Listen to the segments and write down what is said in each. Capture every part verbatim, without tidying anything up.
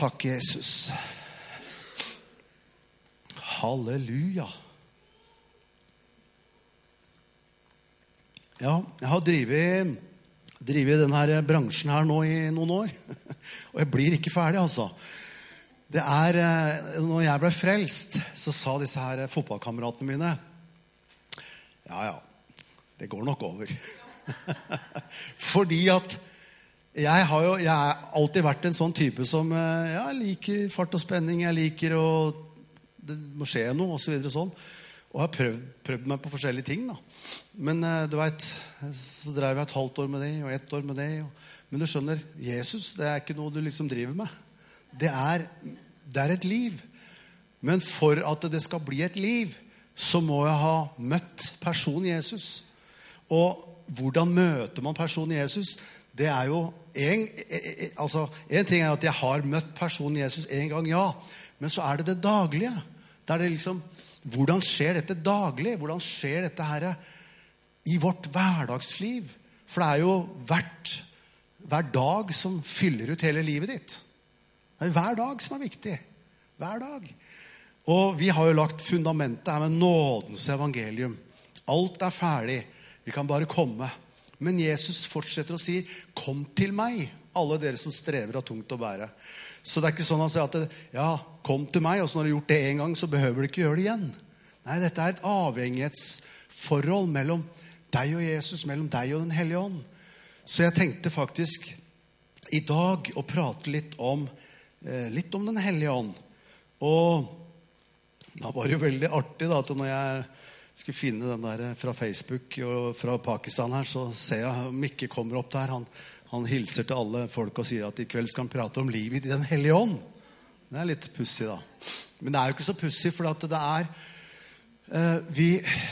Takk, Jesus. Halleluja. Ja, jeg har drivet, drivet denne bransjen her nå i noen år. Og jeg blir ikke ferdig, altså. Det er, når jeg ble frelst, så sa disse her fotballkameratene mine, ja, ja, det går nok over. Fordi at jeg har jo, jeg har alltid vært en sånn type som, ja, jeg liker fart og spenning, jeg liker å, det må skje noe, og så videre og sånn. Og jeg har prøvd, prøvd meg på forskjellige ting, da. Men du vet, så drev jeg et halvt år med det, og ett år med det. Og, men du skjønner, Jesus, det er ikke noe du liksom driver med. Det er, det er et liv. Men for at det skal bli et liv, så må jeg ha møtt personen Jesus. Og hvordan møter man personen Jesus? Det er jo en, altså, en ting er at jeg har møtt personen Jesus en gang, ja. Men så er det det daglige. Det er det liksom, hvordan skjer dette daglig? Hvordan skjer dette her i vårt hverdagsliv? For det er jo hvert, hver dag som fyller ut hele livet ditt. Det er hver dag som er viktig. Hver dag. Og vi har jo lagt fundamentet her med nådens evangelium. Alt er ferdig. Vi kan bare komme. Men Jesus fortsetter å si, kom til meg, alle dere som strever av tungt å bære. Så det er ikke sånn han sier at, ja, kom til meg, og så når du har gjort det en gang, så behøver du ikke gjøre det igjen. Nei, dette er et avhengighetsforhold mellom deg og Jesus, mellom deg og den hellige ånd. Så jeg tenkte faktisk i dag å prate litt om, eh, litt om den hellige ånd. Og det var jo veldig artig da, at når jeg skulle finne den der fra Facebook og fra Pakistan her, så ser jeg Mikke kommer opp der. Han, han hilser til alle folk og sier at i kveld skal han prate om livet i den hellige ånd. Det er litt pussig da. Men det er jo ikke så pussig, for at det er eh, vi,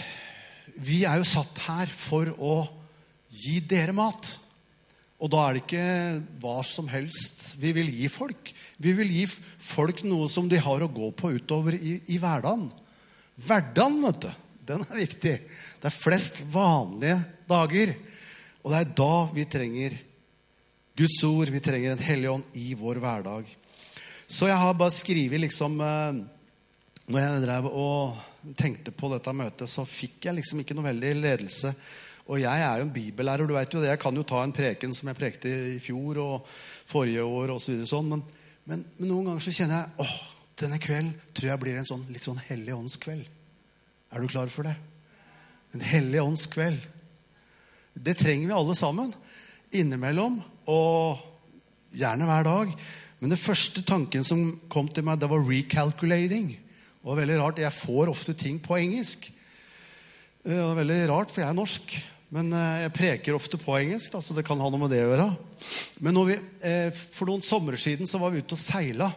vi er jo satt her for å gi dere mat. Og da er det ikke hva som helst vi vil gi folk. Vi vil gi folk noe som de har å gå på utover i, i hverdagen. Hverdagen, vet du. Den er viktig. Det er flest vanlige dager. Og det er da vi trenger Guds ord, vi trenger en hellig ånd i vår hverdag. Så jeg har bare skrivet liksom, når jeg drev og tenkte på dette møtet, så fikk jeg liksom ikke noe veldig ledelse. Og jeg er jo en bibellærer, du vet jo det. Jeg kan jo ta en preken som jeg prekte i fjor og forrige år og så videre sånn. Men, men, men noen ganger så kjenner jeg, åh, denne kvelden tror jeg blir en sånn, litt sånn hellig åndskveld. Er du klar for det? En hellig åndskveld. Det trenger vi alle sammen. Innimellom, og gjerne hver dag. Men det første tanken som kom til meg, det var recalculating. Det var veldig rart. Jeg får ofte ting på engelsk. Det var veldig rart, for jeg er norsk. Men jeg preker ofte på engelsk, da, så det kan ha noe med det å gjøre. Men når vi, for noen sommer siden så var vi ute og seila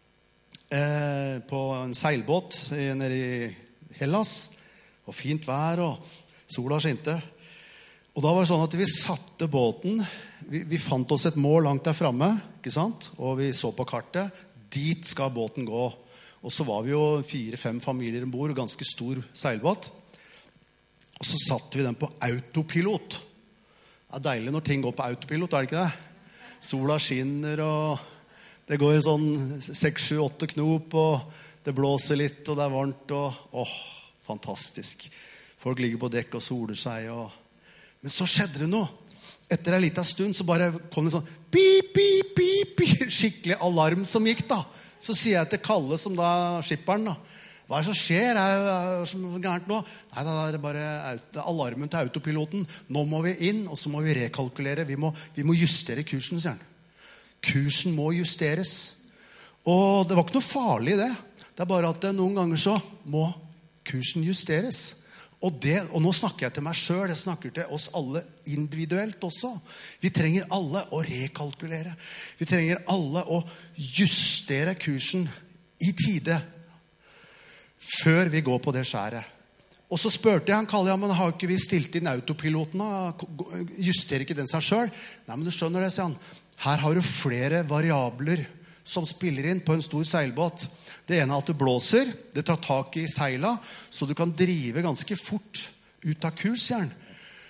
på en seilbåt nede i Hellas, og fint vær, og sola skinte. Og da var det sånn at vi satte båten, vi, vi fant oss et mål langt der fremme, ikke sant? Og vi så på kartet, dit skal båten gå. Og så var vi jo fire-fem familier ombord, og ganske stor seilbåt. Og så satte vi den på autopilot. Det er deilig når ting går på autopilot, er det ikke det? Sola skinner, og det går sånn seks, sju, åtte knop, og det blåser litt, og det er varmt, og åh, fantastisk. Folk ligger på dekk og soler seg, og... Men så skjedde det noe. Etter en liten stund så bare kom det sånn pip, pip, pip, pip, skikkelig alarm som gikk da. Så sier jeg til Kalle, som da skipperen da, hva er det som skjer? Er det som gærent nå? Nei, det er bare alarmen til autopiloten. Nå må vi inn, og så må vi rekalkulere. Vi må, vi må justere kursen, sier han. Kursen må justeres. Og det var ikke noe farlig i det. Det er bare at noen ganger så må kursen justeres. Og, det, og nå snakker jeg til meg selv, jeg snakker til oss alle individuelt også. Vi trenger alle å rekalkulere. Vi trenger alle å justere kursen i tide før vi går på det skjæret. Og så spørte jeg han, Kalle, ja, men har ikke vi stilt inn autopiloten da? Justerer ikke den seg selv? Nei, men du skjønner det, sier han. Her har du flere variabler som spiller inn på en stor seilbåt. Det ene er at det blåser, det tar tak i seila, så du kan drive ganske fort ut av kurs, sier han.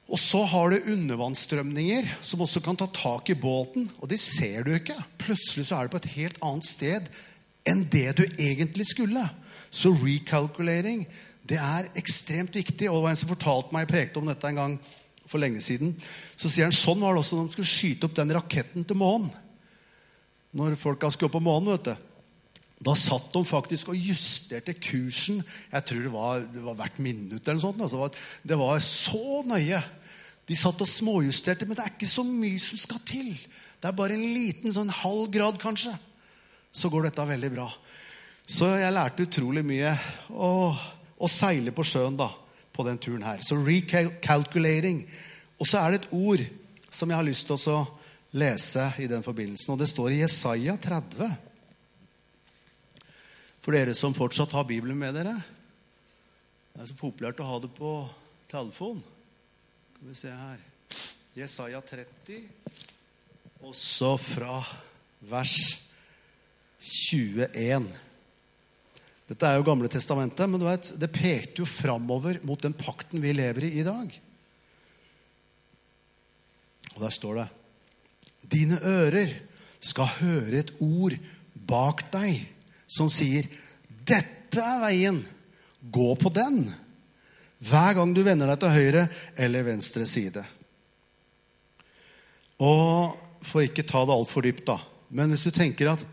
Og så har du undervannsstrømninger som også kan ta tak i båten, og det ser du ikke. Plutselig så er du på et helt annet sted enn det du egentlig skulle. Så recalculating, det er ekstremt viktig. Og det var en som fortalte meg, jeg prekte om dette en gang for lenge siden, så sier han, sånn var det også når de skulle skyte opp den raketten til månen. Når folk skulle opp på månen, vet du. Da satt de faktisk og justerte kursen. Jeg tror det var, det var hvert minutt eller noe sånt. Altså, det var så nøye. De satt og småjusterte, men det er ikke så mye som skal til. Det er bare en liten, sånn halv grad kanskje. Så går dette veldig bra. Så jeg lærte utrolig mye å, å seile på sjøen da, på den turen her. Så recalculating. Og så er det et ord som jeg har lyst til å lese i den forbindelsen. Og det står i Jesaja tretti. For dere som fortsatt har Bibelen med dere. Det er så populært å ha det på telefon. Skal vi se her. Jesaja tretti. Også fra vers tjueen. Dette er jo Gamle testamentet, men du vet, det pekte jo fremover mot den pakten vi lever i i dag. Og der står det: Dine ører skal høre et ord bak deg som sier, dette er veien, gå på den, hver gang du vender deg til høyre eller venstre side. Og for ikke ta det alt for dypt da, men hvis du tenker at,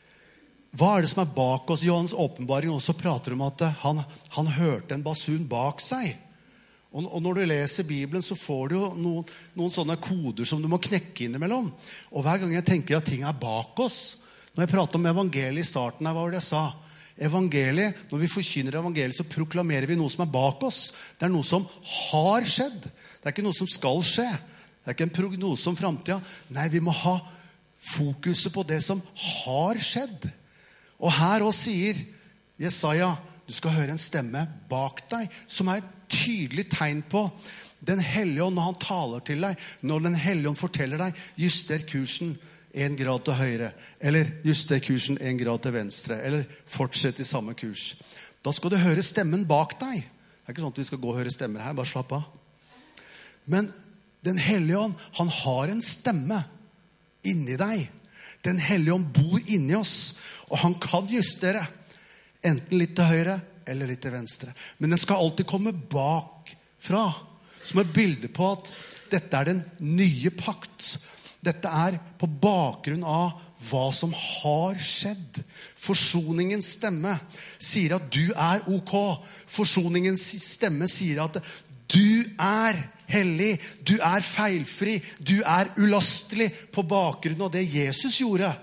hva er det som er bak oss? Johans åpenbaring også prater om at han, han hørte en basun bak seg. Og, og når du leser Bibelen, så får du jo noen, noen sånne koder som du må knekke innimellom. Og hver gang jeg tenker at ting er bak oss, når jeg prater om evangeliet i starten her, hva var det jeg sa? Evangeliet, når vi forkynner evangeliet, så proklamerer vi noe som er bak oss. Det er noe som har skjedd. Det er ikke noe som skal skje. Det er ikke en prognose om fremtiden. Nei, vi må ha fokuset på det som har skjedd. Og her også sier Jesaja, du skal høre en stemme bak deg, som er et tydelig tegn på den hellige ånd når han taler til deg, når den hellige ånd forteller deg, juster kursen en grad til høyre, eller juster kursen en grad til venstre, eller fortsett i samme kurs. Da skal du høre stemmen bak deg. Det er ikke sånn at vi skal gå og høre stemmer her, bare slapp av. Men den hellige ånd, han har en stemme inni deg. Den hellige ånd bor inni oss, og han kan justere, enten litt til høyre, eller litt til venstre. Men den skal alltid komme bakfra, som et bilde på at dette er den nye pakt. Dette er på bakgrunn av hva som har skjedd. Forsoningens stemme sier at du er ok. Forsoningens stemme sier at du er hellig, du er feilfri, du er ulastelig på bakgrunn av det Jesus gjorde.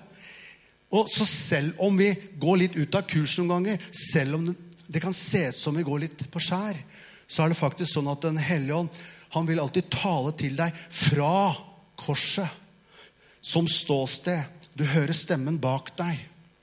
Og så selv om vi går litt ut av kurs noen ganger, selv om det kan se ut som vi går litt på skjær, så er det faktisk sånn at den hellige ånd, han vil alltid tale til deg fra korset. Som ståsted. Du hører stemmen bak deg.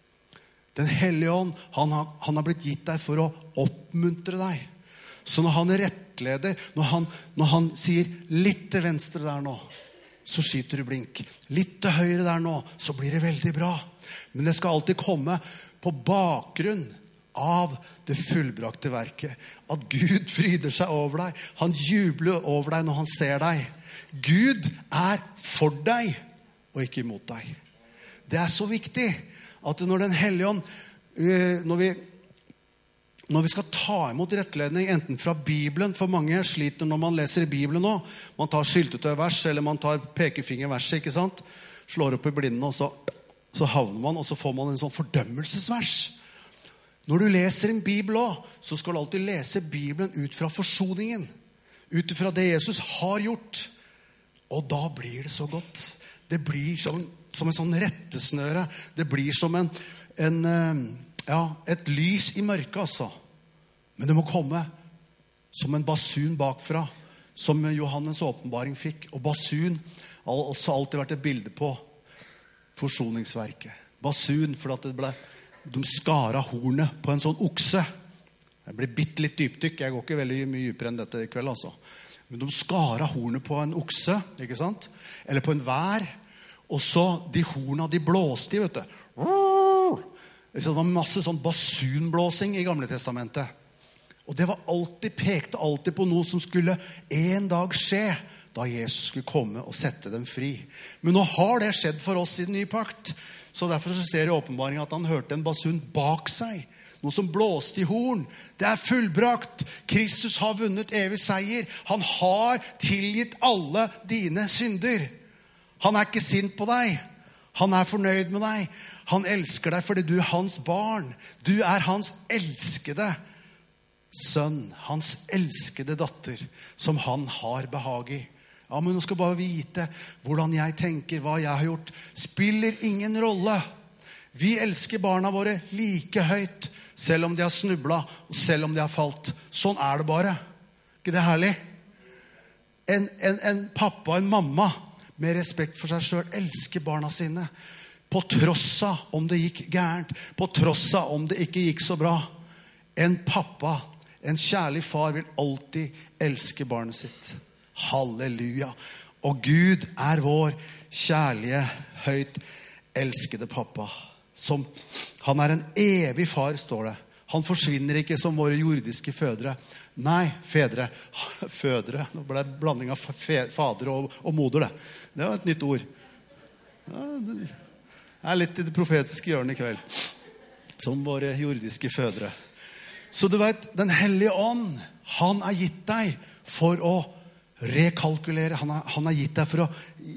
Den hellige ånd, han har, han har blitt gitt deg for å oppmuntre deg. Så når han rettleder, når han, når han sier litt til venstre der nå, så skyter du blink. Litt til høyre der nå, så blir det veldig bra. Men det skal alltid komme på bakgrunn av det fullbrakte verket. At Gud fryder seg over deg. Han jubler over deg når han ser deg. Gud er for deg, og ikke imot deg. Det er så viktig at når den hellige ånd, når vi, når vi skal ta imot rettledning, enten fra Bibelen, for mange sliter når man leser i Bibelen nå, man tar skyltetøyvers, eller man tar pekefingerverset, ikke sant? Slår opp i blindene, og så, så havner man, og så får man en sånn fordømmelsesvers. Når du leser en Bibel også, så skal du alltid lese Bibelen ut fra forsoningen, ut fra det Jesus har gjort, og da blir det så godt. Det blir som, som en sånn rettesnøre. Det blir som en, en, ja, et lys i mørket, altså. Men det må komme som en basun bakfra, som Johannes åpenbaring fikk. Og basun har også alltid vært et bilde på forsoningsverket. Basun, for at det ble, de skar av hornet på en sånn okse. Det blir bitt litt dypdykk. Jeg går ikke veldig mye dypere enn dette i kveld, altså. Men de skar av hornet på en okse, ikke sant? Eller på en vær. Og så de horna, de blåste i, vet du. Det var masse sånn basunblåsing i Gamle testamentet. Og det var alltid, pekte alltid på noe som skulle en dag skje, da Jesus skulle komme og sette dem fri. Men nå har det skjedd for oss i den nye pakt. Så derfor så ser jeg i åpenbaringen at han hørte en basun bak seg. Noe som blåste i horn. Det er fullbrakt. Kristus har vunnet evig seier. Han har tilgitt alle dine synder. Han er ikke sint på deg. Han er fornøyd med deg. Han elsker deg fordi du er hans barn. Du er hans elskede sønn. Hans elskede datter som han har behag i. Ja, men nå skal bare vite hvordan jeg tenker, hva jeg har gjort. Spiller ingen rolle. Vi elsker barna våre like høyt, selv om de har snublet, og selv om de har falt. Sånn er det bare. Ikke det herlig? En, en, en pappa og en mamma med respekt for seg selv elsker barna sine. På tross av om det gikk gærent. På tross av om det ikke gikk så bra. En pappa, en kjærlig far vil alltid elske barnet sitt. Halleluja. Og Gud er vår kjærlige, høyt elskede pappa. Som, han er en evig far, står det. Han forsvinner ikke som våre jordiske fødre. Nei, fedre. Fødre. Nå ble det blanding av fader og, og moder, det. Det var et nytt ord. Ja, det er litt i det profetiske hjørnet i kveld. Som våre jordiske fødre. Så du vet, den hellige ånd, han er gitt deg for å rekalkulere. Han har, han har gitt deg for å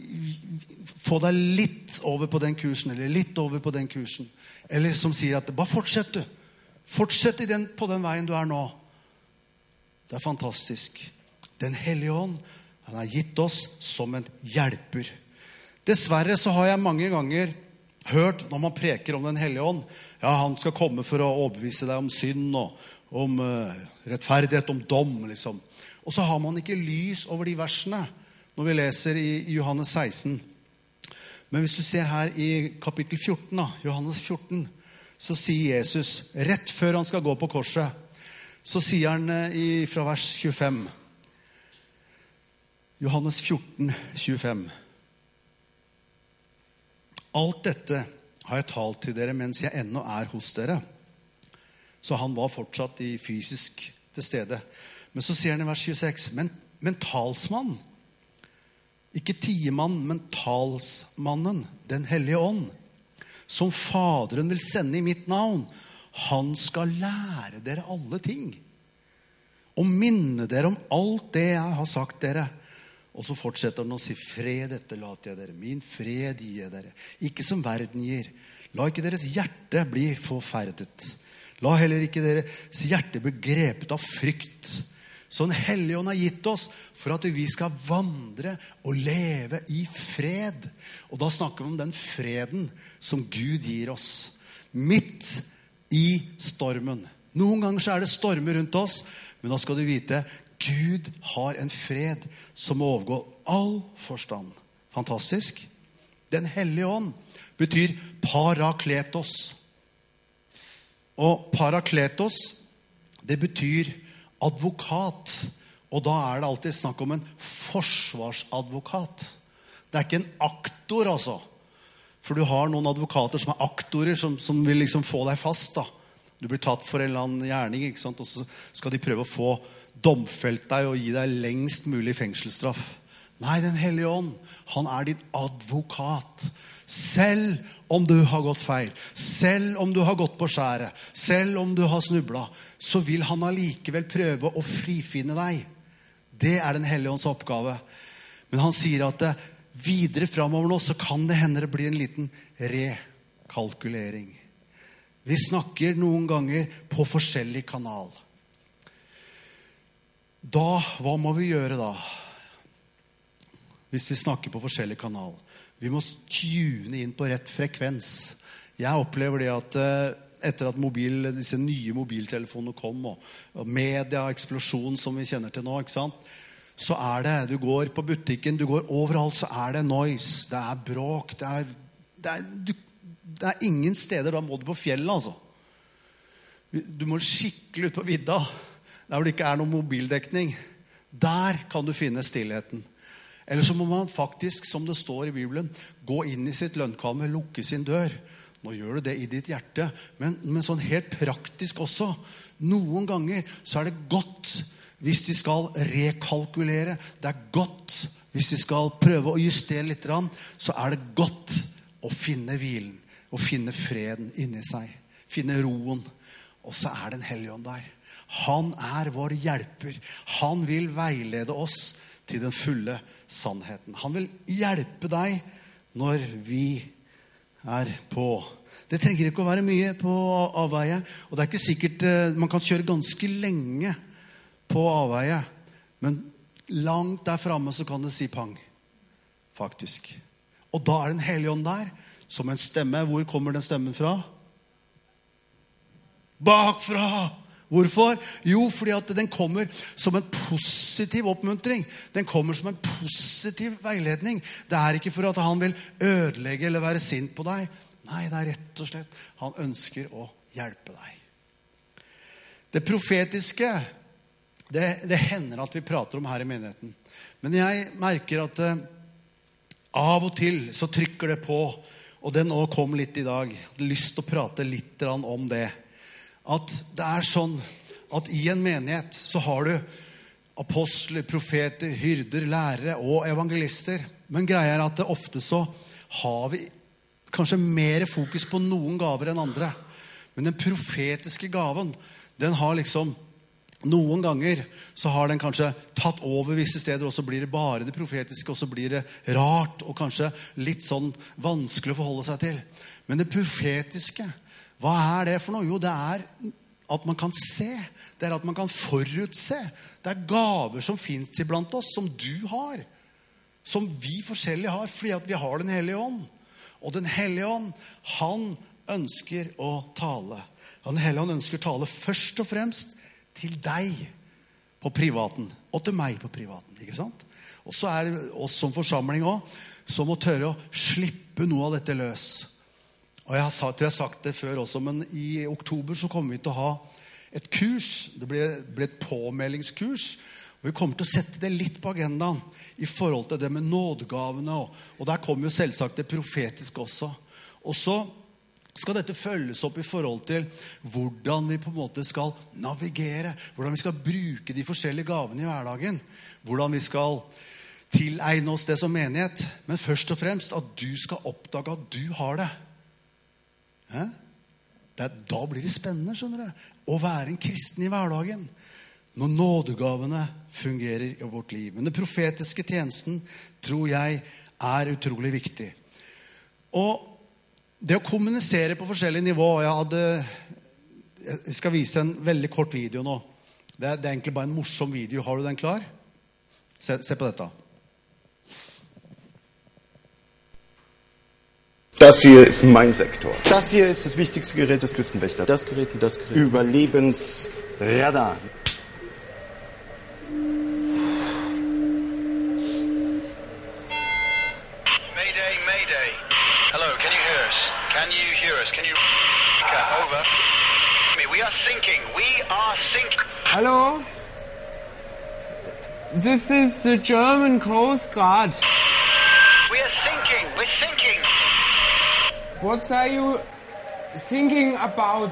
få deg litt over på den kursen, eller litt over på den kursen. Eller som sier at, bare fortsett du. Fortsett i den, på den veien du er nå. Det er fantastisk. Den hellige ånd, han har gitt oss som en hjelper. Dessverre så har jeg mange ganger hørt, når man preker om den hellige ånd, ja, han skal komme for å overbevise deg om synd, og om uh, rettferdighet, om dom, liksom. Og så har man ikke lys over de versene, når vi leser i Johannes seksten. Men hvis du ser her i kapittel fjorten, da, Johannes fjorten, så sier Jesus, rett før han skal gå på korset, så sier han i, fra vers tjuefem, Johannes fjorten, tjuefem. Alt dette har jeg talt til dere mens jeg ennå er hos dere. Så han var fortsatt i fysisk til stede. Men så sier han i vers tjueseks, men, men talsmann, ikke tiemann, men talsmannen, den hellige ånd, som Faderen vil sende i mitt navn, han skal lære dere alle ting, og minne dere om alt det jeg har sagt dere. Og så fortsetter han å si, fred etterlater jeg dere, min fred gir jeg dere, ikke som verden gir. La ikke deres hjerte bli forferdet. La heller ikke deres hjerte bli grepet av frykt. Så den hellige ånd har gitt oss for at vi skal vandre og leve i fred. Og da snakker vi om den freden som Gud gir oss. Midt i stormen. Noen ganger så er det stormer rundt oss, men da skal du vite, Gud har en fred som overgår all forstand. Fantastisk. Den hellige ånd betyr parakletos. Og parakletos, det betyr advokat. Og da er det alltid snakk om en forsvarsadvokat. Det er ikke en aktor, altså. For du har noen advokater som er aktorer, som, som vil liksom få deg fast, da. Du blir tatt for en eller annen gjerning, ikke sant? Og så skal de prøve å få domfelt deg og gi deg lengst mulig fengselsstraff. Nei, den hellige ånd, han er din advokat. Selv om du har gått feil, selv om du har gått på skjæret, selv om du har snublet, så vil han allikevel prøve å frifinne deg. Det er den hellige ånds oppgave. Men han sier at det, videre fremover nå, så kan det hende det blir en liten rekalkulering. Vi snakker noen ganger på forskjellig kanal. Da, hva må vi gjøre da? Hvis vi snakker på forskjellig kanal. Vi må tune inn på rett frekvens. Jeg opplever det at etter at mobil, disse nye mobiltelefonene kom, og, og media, eksplosjon som vi kjenner til nå, ikke sant? Så er det, du går på butikken, du går overalt, så er det noise, det er bråk, det er, det er, du, det er ingen steder, da må du på fjellet, altså. Du må skikkelig ut på vidda, der hvor det ikke er noen mobildekning. Der kan du finne stillheten. Eller så må man faktisk, som det står i Bibelen, gå inn i sitt lønnkammer, lukke sin dør. Nå gjør du det i ditt hjerte, men, men sånn helt praktisk også. Noen ganger så er det godt hvis vi skal rekalkulere. Det er godt hvis vi skal prøve å justere litt, så er det godt å finne hvilen, å finne freden inni seg, finne roen. Og så er det en Helligånd der. Han er vår hjelper. Han vil veilede oss til den fulle sannheten. Han vil hjelpe deg når vi er på. Det trenger ikke å være mye på avveie. Og det er ikke sikkert, man kan kjøre ganske lenge på avveie. Men langt der fremme så kan det si pang. Faktisk. Og da er det en Helligånd der, som en stemme. Hvor kommer den stemmen fra? Bakfra! Hvorfor? Jo, fordi at den kommer som en positiv oppmuntring. Den kommer som en positiv veiledning. Det er ikke for at han vil ødelegge eller være sint på deg. Nei, det er rett og slett. Han ønsker å hjelpe deg. Det profetiske, det, det hender at vi prater om her i menigheten. Men jeg merker at uh, av og til så trykker det på, og det nå kom litt i dag. Jeg har lyst til å prate litt om det. At det er sånn at i en menighet så har du apostler, profeter, hyrder, lærere og evangelister. Men greia er at det ofte så har vi kanskje mer fokus på noen gaver enn andre. Men den profetiske gaven, den har liksom noen ganger så har den kanskje tatt over visse steder, og så blir det bare det profetiske, og så blir det rart og kanskje litt sånn vanskelig å forholde seg til. Men det profetiske, hva er det for noe? Jo, det er at man kan se. Det er at man kan forutse. Det er gaver som finnes iblant oss, som du har. Som vi forskjellige har, fordi at vi har den Hellige Ånd. Og den Hellige Ånd, han ønsker å tale. Den Hellige Ånd ønsker å tale først og fremst til deg på privaten. Og til meg på privaten, ikke sant? Og så er det oss som forsamling også, som må tørre å slippe noe av dette løs. Og jeg har, sagt, jeg har sagt det før også, men i oktober så kommer vi til å ha et kurs. Det ble, ble et påmeldingskurs. Og vi kommer til å sette det litt på agendaen i forhold til det med nådegavene. Og, og der kommer jo selvsagt det profetiske også. Og så skal dette følges opp i forhold til hvordan vi på en måte skal navigere. Hvordan vi skal bruke de forskjellige gavene i hverdagen. Hvordan vi skal tilegne oss det som menighet. Men først og fremst at du skal oppdage at du har det. Det er, da blir det spennende, skjønner du, å være en kristen i hverdagen når nådegavene fungerer i vårt liv. Men den profetiske tjenesten tror jeg er utrolig viktig. Og det å kommunisere på forskjellige nivå, jeg hadde, jeg skal vise en veldig kort video nå. Det er, det er egentlig bare en morsom video. Har du den klar? Se, se på dette. Das hier ist mein Sektor. Das hier ist das wichtigste Gerät des Küstenwächters. Das Gerät und das Gerät. Überlebensradar. Mayday, Mayday. Hello, can you hear us? Can you hear us? Can you... Over. We are sinking. We are sinking. Hello? This is the German Coast Guard. We are sinking. We're sinking. What are you thinking about?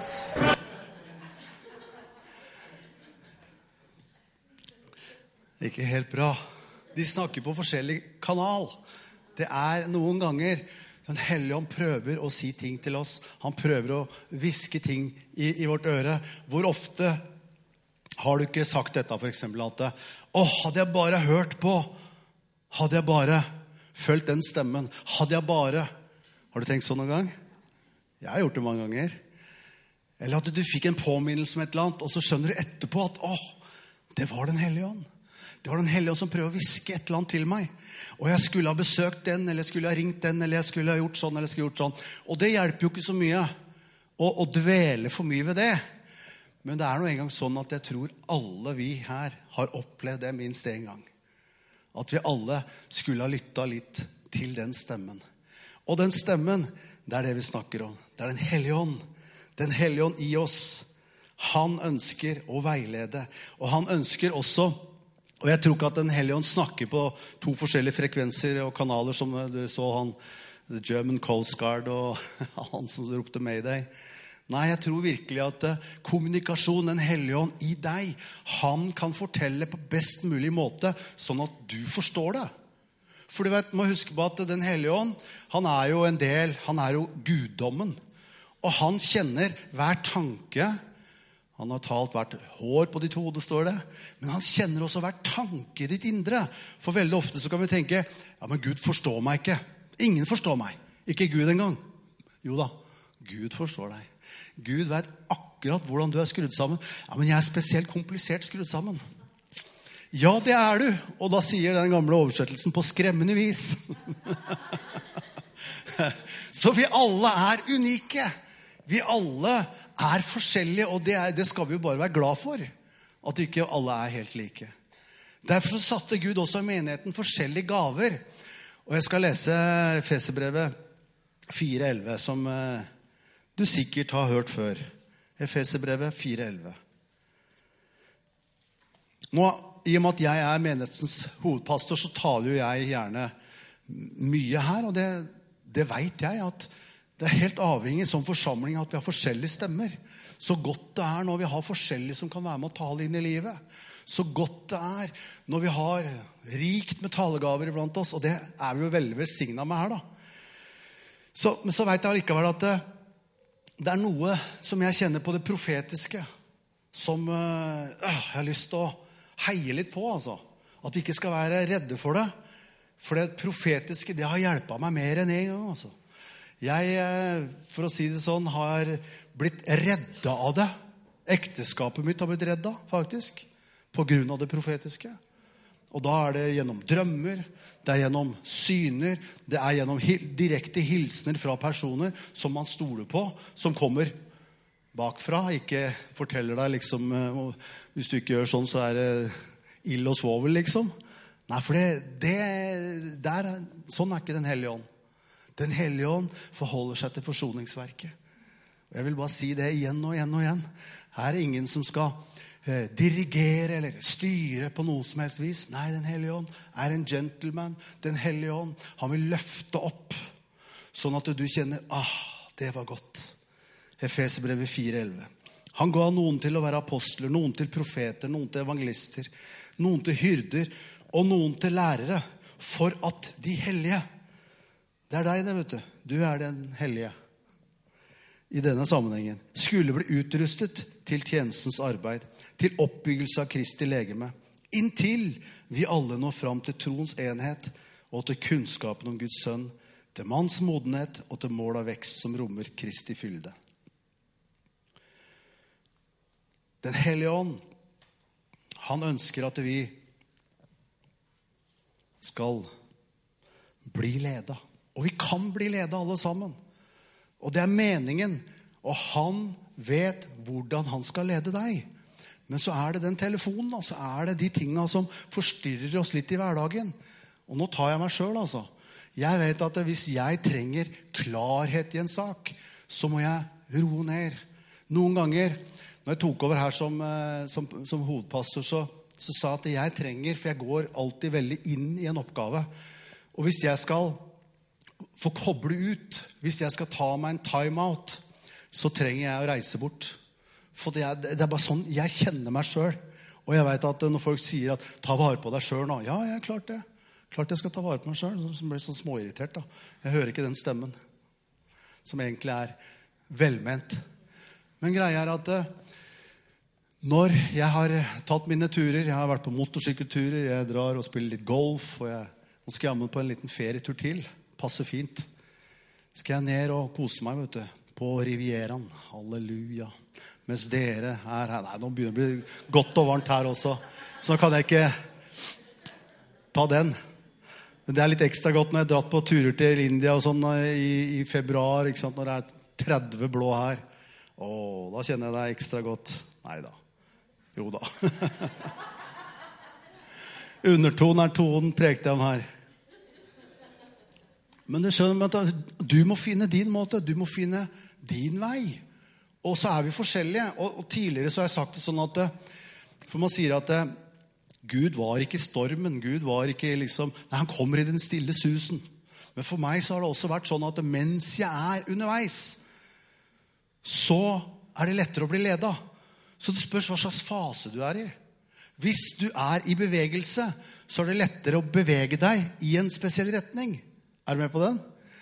Ikke helt bra. De snakker på forskjellig kanal. Det er noen ganger Den Hellige Ånd prøver å si ting til oss. Han prøver å viske ting i, i vårt øre. Hvor ofte har du ikke sagt dette, for eksempel, at «Åh, hadde jeg bare hørt på, hadde jeg bare følt den stemmen, hadde jeg bare...» Har du tenkt sånn noen gang? Jeg har gjort det mange ganger. Eller at du fikk en påminnelse om et eller annet, og så skjønner du etterpå at åh, det var den Hellige Ånd. Det var den Hellige Ånd som prøver å viske et eller annet til meg. Og jeg skulle ha besøkt den, eller jeg skulle ha ringt den, eller jeg skulle ha gjort sånn, eller jeg skulle ha gjort sånn. Og det hjelper jo ikke så mye å, å dvele for mye ved det. Men det er nå en gang sånn at jeg tror alle vi her har opplevd det minst en gang. At vi alle skulle ha lyttet litt til den stemmen. Og den stemmen, det er det vi snakker om. Det er den Hellige Ånd. Den Hellige Ånd i oss. Han ønsker å veilede. Og han ønsker også, og jeg tror ikke at den Hellige Ånd snakker på to forskjellige frekvenser og kanaler, som du så han The German Coast Guard og han som ropte Mayday. Nei, jeg tror virkelig at uh, kommunikasjon, den hellige ånd i deg, han kan fortelle på best mulig måte, sånn at du forstår det. For du vet, må huske på at den hellige ånd, han er jo en del, han er jo guddommen. Og han kjenner hver tanke. Han har talt hvert hår på ditt hode, står det. Men han kjenner også hver tanke i ditt indre. For veldig ofte så kan vi tenke, ja, men Gud forstår meg ikke. Ingen forstår meg. Ikke Gud engang. Jo da, Gud forstår deg. Gud vet akkurat hvordan du er skrudd sammen. Ja, men jeg er spesielt komplisert skrudd sammen. Ja, det er du. Og da sier den gamle oversettelsen på skremmende vis. Så vi alle er unike. Vi alle er forskjellige, og det, er, det skal vi jo bare være glad for. At ikke alle er helt like. Derfor så satte Gud også i menigheten forskjellige gaver. Og jeg skal lese Efeserbrevet fire elleve, som eh, du sikkert har hørt før. Efeserbrevet fire elleve. Nå, i og med at jeg er menighetens hovedpastor, så taler jo jeg gjerne mye her, og det, det vet jeg at det er helt avhengig som forsamling at vi har forskjellige stemmer. Så godt det er når vi har forskjellige som kan være med å tale inn i livet. Så godt det er når vi har rikt med talegaver iblant oss, og det er vi jo veldig velsignet med her da. Så, men så vet jeg likevel at det, det er noe som jeg kjenner på det profetiske, som øh, jeg har lyst til å heie litt på, altså. At vi ikke skal være redde for det. For det profetiske, det har hjulpet meg mer enn en gang, altså. Jeg, for å si det sånn, har blitt reddet av det. Ekteskapet mitt har blitt reddet, faktisk. På grunn av det profetiske. Og da er det gjennom drømmer, det er gjennom syner, det er gjennom direkte hilsner fra personer som man stoler på, som kommer bakfra, ikke forteller deg liksom, hvis du ikke gjør sånn, så er det ild og svovel, liksom. Nei, for det, det der, sånn er ikke den hellige ånd. Den hellige ånd forholder seg til forsoningsverket. Og jeg vil bare si det igjen og igjen og igjen. Her er ingen som skal eh, dirigere eller styre på noe som helst vis. Nei, den hellige ånd er en gentleman. Den hellige ånd, han vil løfte opp, sånn at du kjenner, ah, det var godt. Efeserbrevet fire elleve. Han ga noen til å være apostler, noen til profeter, noen til evangelister, noen til hyrder og noen til lærere, for at de hellige, det er deg det, vet du, du er den hellige i denne sammenhengen, skulle bli utrustet til tjenestens arbeid, til oppbyggelse av Kristi legeme, inntil vi alle når fram til troens enhet og til kunnskapen om Guds sønn, til manns modenhet og til mål av vekst som rommer Kristi fylde. Den hellige ånd, han ønsker at vi skal bli ledet. Og vi kan bli ledet alle sammen. Og det er meningen, og han vet hvordan han skal lede deg. Men så er det den telefonen, og så er det de tingene som forstyrrer oss litt i hverdagen. Og nå tar jeg meg selv, altså. Jeg vet at hvis jeg trenger klarhet i en sak, så må jeg roe ned. Noen ganger, når jeg tok over her som, som, som hovedpastor, så, så sa jeg at jeg trenger, for jeg går alltid veldig inn i en oppgave. Og hvis jeg skal få koble ut, hvis jeg skal ta meg en time-out, så trenger jeg å reise bort. For det er, det er bare sånn, jeg kjenner meg selv. Og jeg vet at når folk sier at ta vare på deg selv nå, ja, jeg er klart det. Klart jeg skal ta vare på meg selv, så blir jeg sånn småirritert da. Jeg hører ikke den stemmen, som egentlig er velment. Men greia er at når jeg har tatt mine turer, jeg har vært på motorsykkelturer, jeg drar og spiller litt golf, og jeg, nå skal jeg med på en liten ferietur til, passer fint. Skal jeg ned og kose meg, vet du, på Rivieraen, halleluja. Mens dere er her, nei, nå begynner det å bli godt og varmt her også, så nå kan jeg ikke ta den. Men det er litt ekstra godt når jeg har dratt på turer til India og sånn i, i februar, ikke sant, når det er tretti blå her. Åh, da kjenner jeg det ekstra godt. Neida. Jo da. Underton er tonen, prekte jeg om her. Men du skjønner at du må finne din måte, du må finne din vei. Og så er vi forskjellige. Og, og tidligere så har jeg sagt det sånn at, for man sier at Gud var ikke i stormen, Gud var ikke liksom, nei, han kommer i den stille susen. Men for meg så har det også vært sånn at mens jeg er underveis, så er det lettere å bli ledet. Så det spørs hva slags fase du er i. Hvis du er i bevegelse, så er det lettere å bevege deg i en spesiell retning. Er du med på den?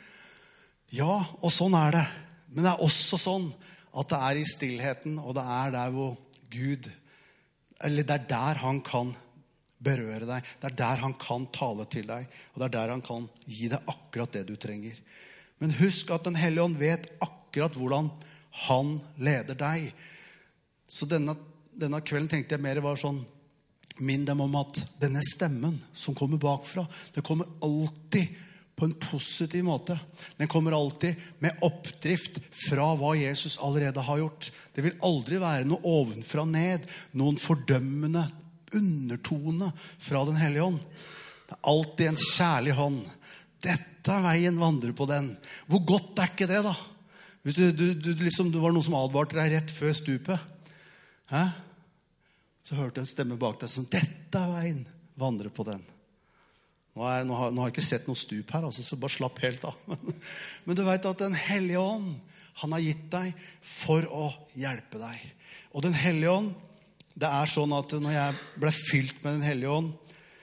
Ja, og sånn er det. Men det er også sånn at det er i stillheten, og det er der hvor Gud, eller det er der han kan berøre deg. Det er der han kan tale til deg, og det er der han kan gi deg akkurat det du trenger. Men husk at den Hellige Ånd vet akkurat hvordan han leder deg. Så denne, denne kvelden tenkte jeg mer var sånn, minn dem om at denne stemmen som kommer bakfra, det kommer alltid på en positiv måte. Den kommer alltid med oppdrift fra hva Jesus allerede har gjort. Det vil aldri være noe ovenfra ned, noen fordømmende undertone fra den Hellige Ånd. Det er alltid en kjærlig hånd. Dette er veien, vandrer på den. Hvor godt er ikke det da? Hvis du, du, du, liksom, det var noen som advarte deg rett før stupet. Hæ? Så hørte en stemme bak deg som, dette er veien, vandrer på den. Nå, er, nå, har, nå har jeg ikke sett noe stup her, altså, så bare slapp helt av. Men du vet at den Hellige Ånd, han har gitt deg for å hjelpe deg. Og den Hellige Ånd, det er sånn at når jeg ble fylt med den Hellige Ånd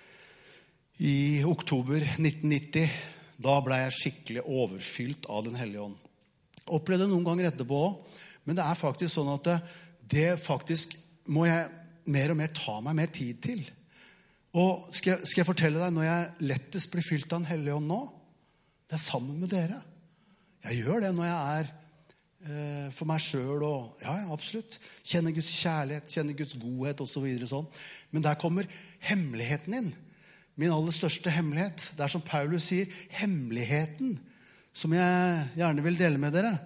i oktober nitten nitti, da ble jeg skikkelig overfylt av den Hellige Ånd. Opplevde det noen ganger etterpå også, men det er faktisk sånn at det, det faktisk må jeg mer og mer ta meg mer tid til. Og skal jeg, skal jeg fortelle deg når jeg lettest blir fylt av en Hellige Ånd nå? Det er sammen med dere. Jeg gjør det når jeg er eh, for meg selv og, ja, ja, absolutt. Kjenner Guds kjærlighet, kjenner Guds godhet og så videre sånn. Men der kommer hemmeligheten inn. Min aller største hemmelighet. Det er som Paulus sier, hemmeligheten som jeg gjerne vil dele med dere.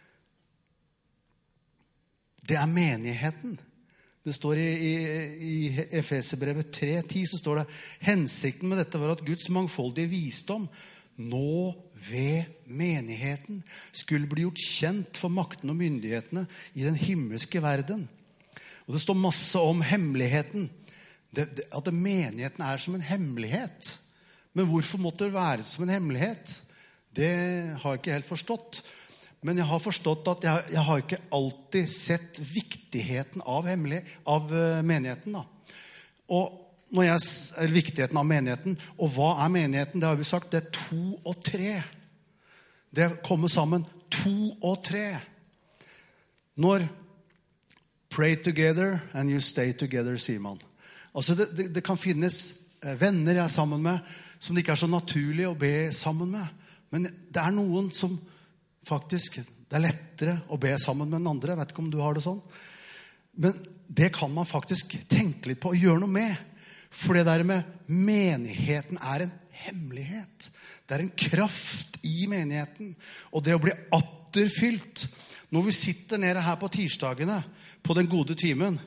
Det er menigheten. Det står i, i, i Efeserbrevet tre ti, så står det, hensikten med dette var at Guds mangfoldige visdom nå ved menigheten skulle bli gjort kjent for makten og myndighetene i den himmelske verden. Og det står masse om hemmeligheten. Det, det, at menigheten er som en hemmelighet. Men hvorfor måtte det være som en hemmelighet? Det har jeg ikke helt forstått. Men jeg har forstått at jeg, jeg har ikke alltid sett viktigheten av, av menigheten. Da. Og når jeg, eller viktigheten av menigheten, og hva er menigheten? Det har vi sagt, det er to og tre. Det kommer sammen to og tre. Når pray together and you stay together, sier man. Altså det, det, det kan finnes venner jeg er sammen med, som det ikke er så naturlig å be sammen med. Men det er noen som faktisk, det er lettere å be sammen med den andre. Jeg vet ikke om du har det sånn. Men det kan man faktisk tenke litt på og gjøre noe med. For det der med menigheten er en hemmelighet. Det er en kraft i menigheten. Og det å bli atterfylt. Når vi sitter nede her på tirsdagene, på den gode timen.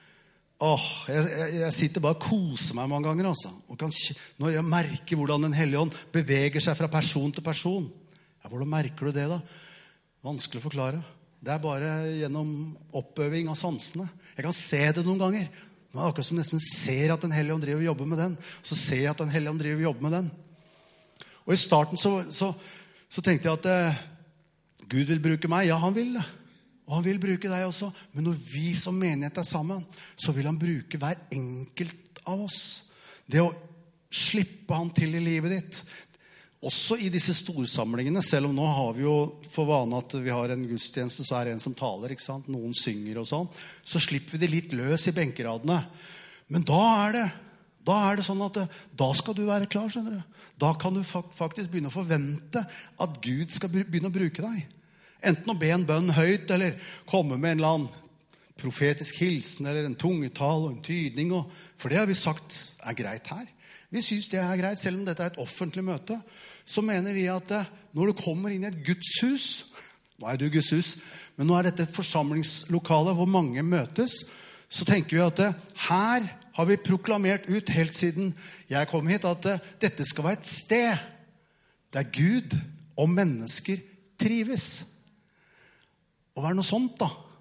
Åh, jeg, jeg, jeg sitter bare og koser meg mange ganger. Altså. Og kan, når jeg merker hvordan den Hellige Ånd beveger seg fra person til person. Ja, hvordan merker du det da? Vanskelig å forklare. Det er bare gjennom oppøving av sansene. Jeg kan se det noen ganger. Nå er det akkurat som nesten ser at den Hellige Ånd driver og jobber med den. Så ser jeg at den Hellige Ånd driver og jobber med den. Og i starten så, så, så tenkte jeg at eh, Gud vil bruke meg. Ja, han vil det. Og han vil bruke deg også. Men når vi som menighet er sammen, så vil han bruke hver enkelt av oss. Det å slippe han til i livet ditt. Også i disse storsamlingene, selv om nå har vi jo for vane at vi har en gudstjeneste, så er det en som taler, ikke sant? Noen synger og sånn. Så slipper vi det litt løs i benkeradene. Men da er det, da er det sånn at da skal du være klar, skjønner du. Da kan du faktisk begynne å forvente at Gud skal begynne å bruke deg. Enten å be en bønn høyt, eller komme med en eller annen profetisk hilsen, eller en tungetal og en tydning. Og, for det har vi sagt er greit her. Vi synes det er greit, selv om dette er et offentlig møte. Så mener vi at når du kommer inn i et gudshus, nå er du gudshus, men nå er dette et forsamlingslokale hvor mange møtes, så tenker vi at her har vi proklamert ut helt siden jeg kom hit, at dette skal være et sted der Gud og mennesker trives. Og hva er noe sånt da?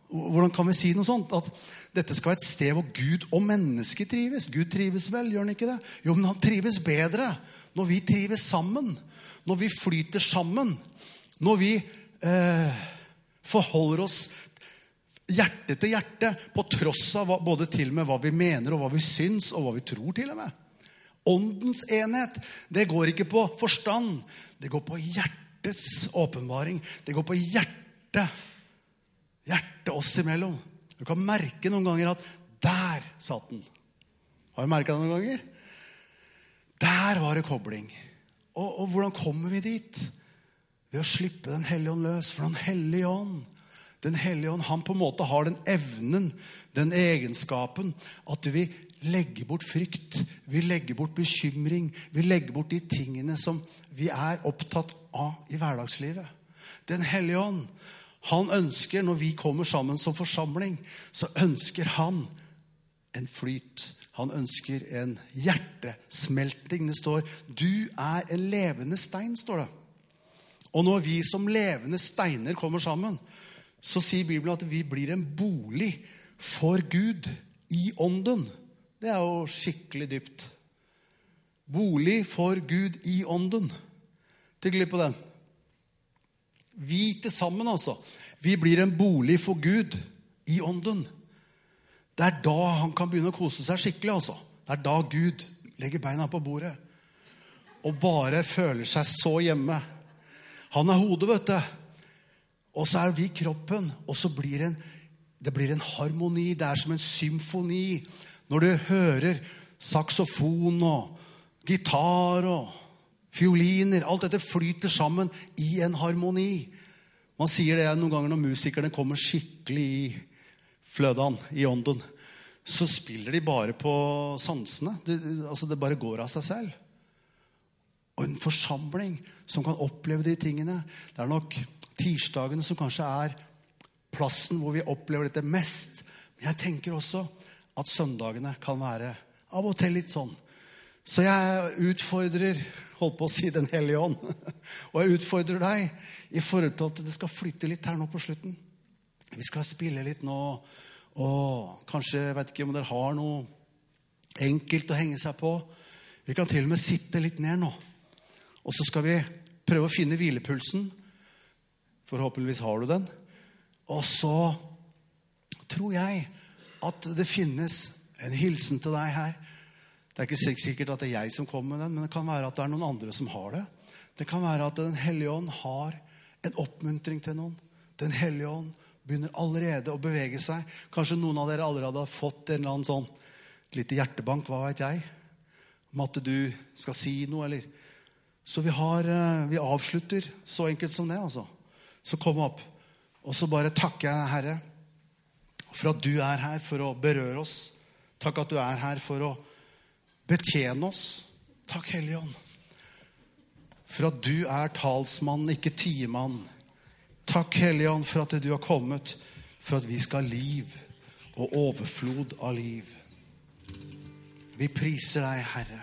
Hvordan kan vi si noe sånt? At dette skal være et sted hvor Gud og mennesker trives. Gud trives vel, gjør han ikke det? Jo, men han trives bedre når vi trives sammen. Når vi flyter sammen. Når vi eh, forholder oss hjerte til hjerte, på tross av hva, både til og med hva vi mener og hva vi syns og hva vi tror til og med. Åndens enhet, det går ikke på forstand. Det går på hjertets åpenbaring. Det går på hjertet. Hjertet oss imellom. Du kan merke noen ganger at der satt den. Har du merket det noen ganger? Der var det kobling. Og, og hvordan kommer vi dit? Ved å slippe den hellige ånd løs. For den hellige ånd, den hellige ånd, han på en måte har den evnen, den egenskapen, at vi legger bort frykt, vi legger bort bekymring, vi legger bort de tingene som vi er opptatt av i hverdagslivet. Den hellige ånd, han ønsker, når vi kommer sammen som forsamling, så ønsker han en flyt. Han ønsker en hjertesmelting. Det står, du er en levende stein, står det. Og når vi som levende steiner kommer sammen, så sier Bibelen at vi blir en bolig for Gud i ånden. Det er jo skikkelig dypt. Bolig for Gud i ånden. Tykk litt på den. Vi til sammen, altså. Vi blir en bolig for Gud i ånden. Det er da han kan begynne å kose seg skikkelig, altså. Det er da Gud legger beina på bordet og bare føler seg så hjemme. Han er hodet, vet du. Og så er vi kroppen, og så blir det en, det blir en harmoni. Det er som en symfoni. Når du hører saksofon og gitar og fioliner, alt dette flyter sammen i en harmoni. Man sier det noen ganger når musikerne kommer skikkelig i flødan, i ånden. Så spiller de bare på sansene. Det, altså det bare går av seg selv. Og en forsamling som kan oppleve de tingene. Det er nok tirsdagene som kanskje er plassen hvor vi opplever dette mest. Men jeg tenker også at søndagene kan være av og til litt sånn. Så jeg utfordrer, holdt på å si, den hellige ånd. Og jeg utfordrer deg i forhold til at det skal flytte litt her nå på slutten. Vi skal spille litt nå, og kanskje, jeg vet ikke om dere har noe enkelt å henge seg på. Vi kan til og med sitte litt ned nå. Og så skal vi prøve å finne hvilepulsen. Forhåpentligvis har du den. Og så tror jeg at det finnes en hilsen til deg her. Det er ikke sikkert at det er jeg som kommer med den, men det kan være at det er noen andre som har det. Det kan være at den hellige ånd har en oppmuntring til noen. Den hellige ånd begynner allerede å bevege seg. Kanskje noen av dere allerede har fått en eller annen sånn lite hjertebank, hva vet jeg, om at du skal si noe, eller... Så vi, har, vi avslutter så enkelt som det, altså. Så kom opp, og så bare takker jeg deg, Herre, for at du er her for å berøre oss. Takk at du er her for å betjene oss. Takk, Hellige Ånd. For at du er talsmann, ikke tiemann. Takk, Hellige Ånd, for at du har kommet for at vi skal ha liv og overflod av liv. Vi priser deg, Herre.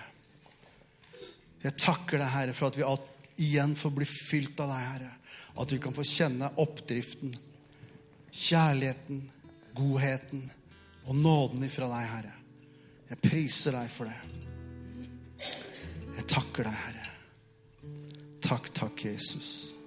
Jeg takker deg, Herre, for at vi igjen får bli fylt av deg, Herre. At vi kan få kjenne oppdriften, kjærligheten, godheten og nåden ifra deg, Herre. Jeg priser deg for det. Jeg takker deg, Herre. Takk, takk, Jesus.